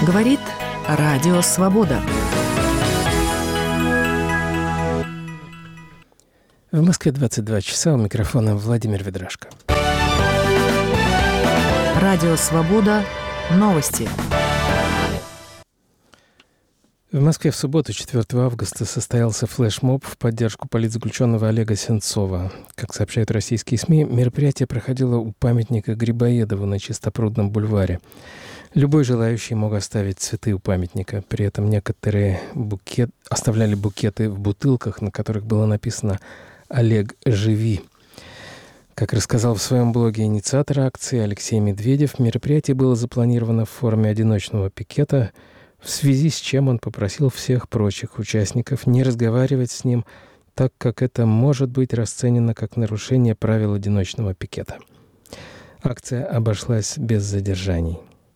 Говорит Радио Свобода. В Москве 22 часа, у микрофона Владимир Ведрашко. Радио Свобода. Новости. В Москве в субботу, 4 августа, состоялся флешмоб в поддержку политзаключенного Олега Сенцова. Как сообщают российские СМИ, мероприятие проходило у памятника Грибоедову на Чистопрудном бульваре. Любой желающий мог оставить цветы у памятника. При этом некоторые оставляли букеты в бутылках, на которых было написано «Олег, живи». Как рассказал в своем блоге инициатор акции Алексей Медведев, мероприятие было запланировано в форме одиночного пикета, в связи с чем он попросил всех прочих участников не разговаривать с ним, так как это может быть расценено как нарушение правил одиночного пикета. Акция обошлась без задержаний.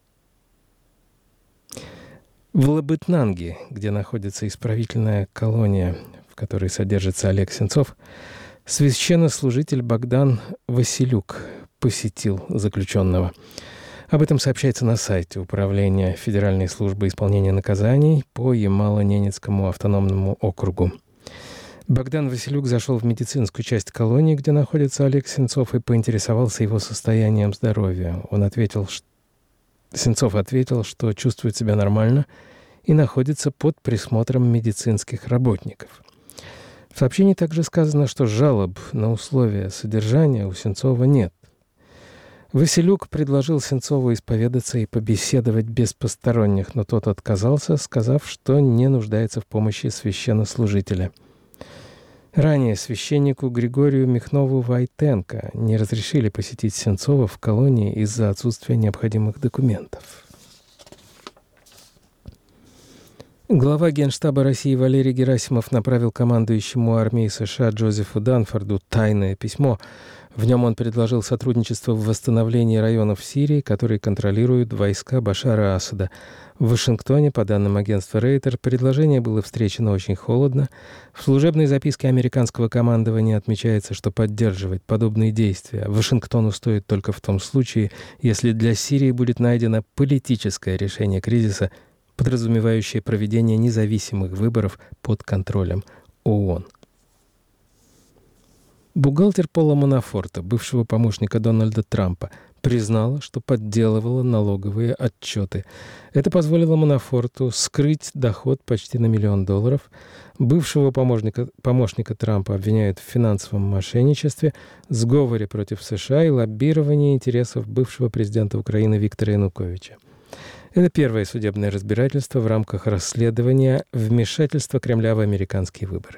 В Лабытнанге, где находится исправительная колония, в которой содержится Олег Сенцов, священнослужитель Богдан Василюк посетил заключенного. Об этом сообщается на сайте Управления Федеральной службы исполнения наказаний по Ямало-Ненецкому автономному округу. Богдан Василюк зашел в медицинскую часть колонии, где находится Олег Сенцов, и поинтересовался его состоянием здоровья. Сенцов ответил, что чувствует себя нормально и находится под присмотром медицинских работников. В сообщении также сказано, что жалоб на условия содержания у Сенцова нет. Василюк предложил Сенцову исповедаться и побеседовать без посторонних, но тот отказался, сказав, что не нуждается в помощи священнослужителя. Ранее священнику Григорию Михнову-Войтенко не разрешили посетить Сенцова в колонии из-за отсутствия необходимых документов. Глава Генштаба России Валерий Герасимов направил командующему армией США Джозефу Данфорду тайное письмо. В нем он предложил сотрудничество в восстановлении районов Сирии, которые контролируют войска Башара Асада. В Вашингтоне, по данным агентства Рейтер, предложение было встречено очень холодно. В служебной записке американского командования отмечается, что поддерживать подобные действия Вашингтону стоит только в том случае, если для Сирии будет найдено политическое решение кризиса, подразумевающее проведение независимых выборов под контролем ООН. Бухгалтер Пола Манафорта, бывшего помощника Дональда Трампа, признала, что подделывала налоговые отчеты. Это позволило Манафорту скрыть доход почти на $1 миллион. Бывшего помощника Трампа обвиняют в финансовом мошенничестве, сговоре против США и лоббировании интересов бывшего президента Украины Виктора Януковича. Это первое судебное разбирательство в рамках расследования вмешательства Кремля в американские выборы.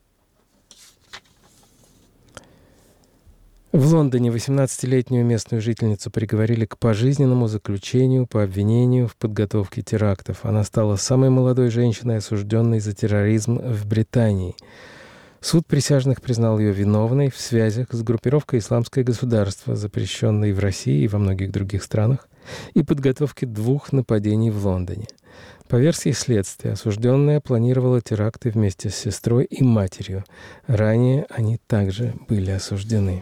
В Лондоне 18-летнюю местную жительницу приговорили к пожизненному заключению по обвинению в подготовке терактов. Она стала самой молодой женщиной, осужденной за терроризм в Британии. Суд присяжных признал ее виновной в связях с группировкой «Исламское государство», запрещенной в России и во многих других странах, и подготовке 2 нападений в Лондоне. По версии следствия, осужденная планировала теракты вместе с сестрой и матерью. Ранее они также были осуждены.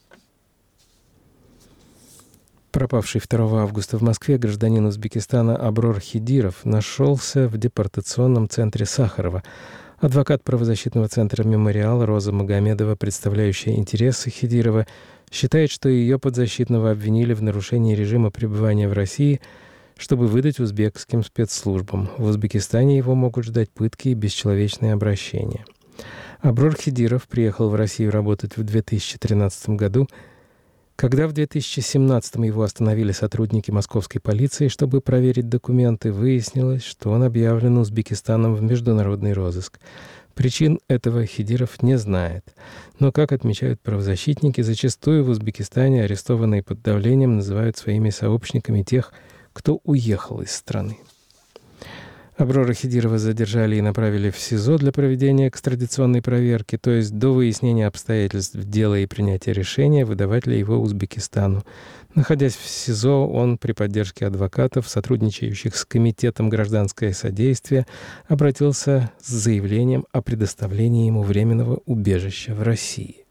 Пропавший 2 августа в Москве гражданин Узбекистана Аброр Хидиров нашелся в депортационном центре Сахарова. Адвокат правозащитного центра «Мемориал» Роза Магомедова, представляющая интересы Хидирова, считает, что ее подзащитного обвинили в нарушении режима пребывания в России, чтобы выдать узбекским спецслужбам. В Узбекистане его могут ждать пытки и бесчеловечные обращения. Аброр Хидиров приехал в Россию работать в 2013 году, когда в 2017 его остановили сотрудники московской полиции, чтобы проверить документы, выяснилось, что он объявлен Узбекистаном в международный розыск. Причин этого Хидиров не знает. Но, как отмечают правозащитники, зачастую в Узбекистане арестованные под давлением называют своими сообщниками тех, кто уехал из страны. Аброра Хидирова задержали и направили в СИЗО для проведения экстрадиционной проверки, то есть до выяснения обстоятельств дела и принятия решения, выдавать ли его Узбекистану. Находясь в СИЗО, он при поддержке адвокатов, сотрудничающих с Комитетом гражданское содействие, обратился с заявлением о предоставлении ему временного убежища в России.